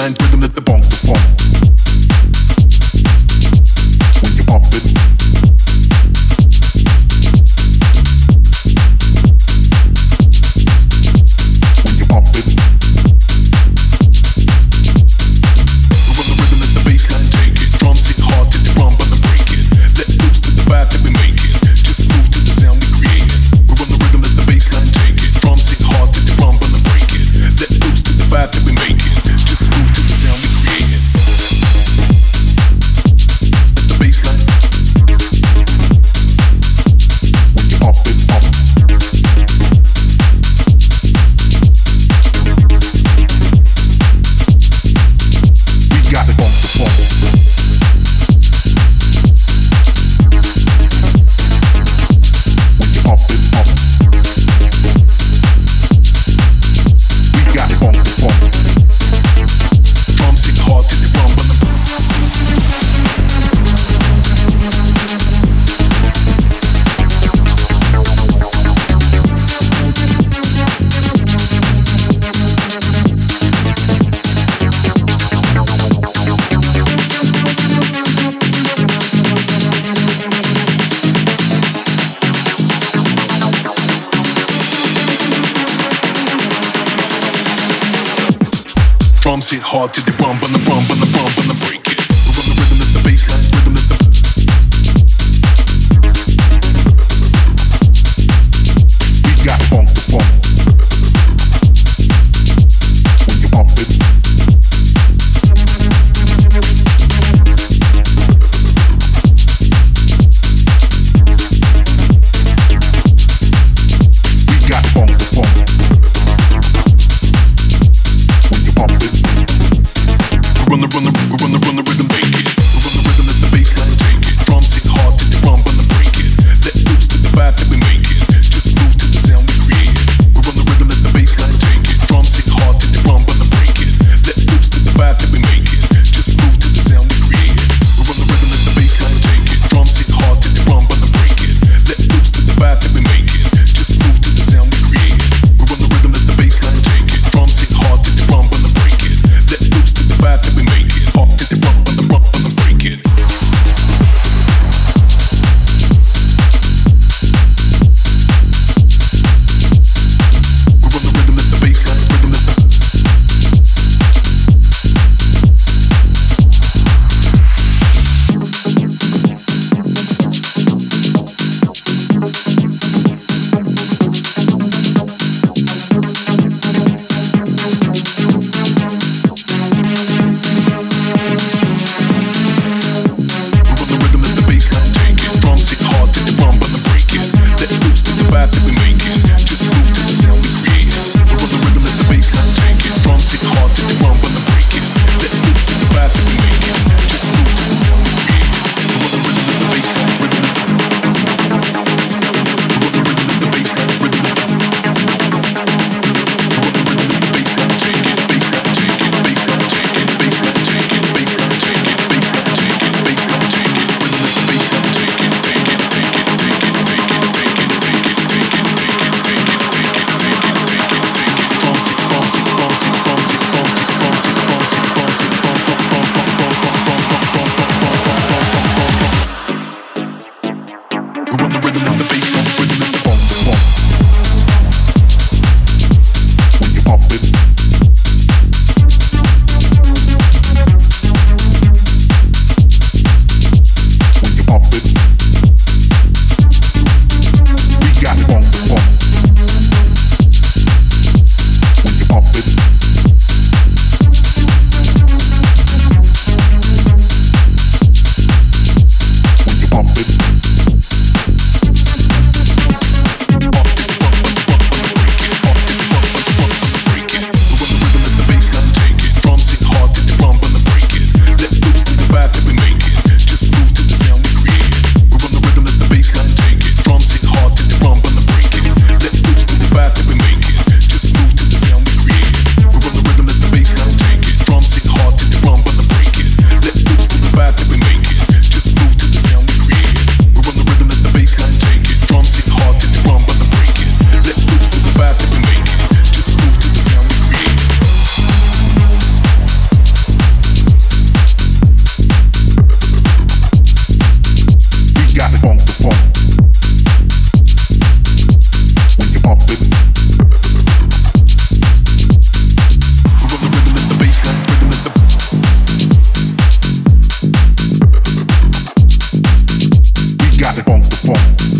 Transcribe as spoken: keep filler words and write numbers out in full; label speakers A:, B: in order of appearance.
A: baseline rhythm, let the bonk the funk. When you pump it. When you pump it. Run the rhythm, let the baseline take it. Drums hit hard to the drum, but break it. Let loose to the vibe that we make it. Just move to the sound we create it. We run the rhythm, let the baseline take it. Drums hit hard to the drum, but break it. Let loose to the vibe that we make it. Just move to the sound we create it. Let the baseline. When you pump it, pump. We got it, bump the funk. When you pump it, pump. We got it, bump the funk. Drums hit hard to the drum, but the drums hit hard to the drum, but the drum, but the drum, but the break it. We run the rhythm, let the baseline rhythm, let the. We got funk the funk. When you pump it. We got funk the funk. When you pump it. We run the run the we run the run the rhythm, make it. We run the rhythm, let the baseline take it. Drums hit hard to the drum, but the break it. Let loose to the vibe that we make it. Just move to the sound we create it. We run the rhythm, let the baseline take it. Drums hit hard to the drum, but the break it. Let loose to the vibe that we make it. Just move to the sound we create it. We run the rhythm, let the baseline take it. Drums hit hard to the drum, but the break it. Let loose to the vibe that we make it. Just move to the sound we create it. We run the rhythm, let the baseline take it. Drums hit hard to the drum, but the break it. Let loose to the vibe that we make it. funk.